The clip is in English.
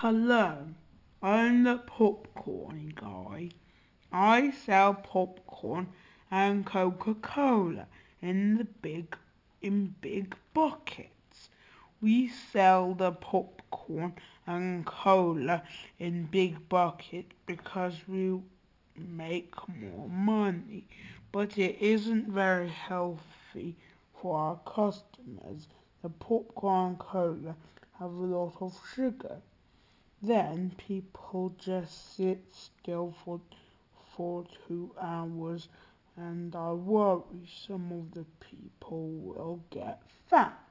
Hello, I'm the popcorn guy. I sell popcorn and Coca-Cola in big buckets. We sell the popcorn and cola in big buckets because we make more money, but it isn't very healthy for our customers. The popcorn and cola have a lot of sugar. Then people just sit still for 2 hours, and I worry some of the people will get fat.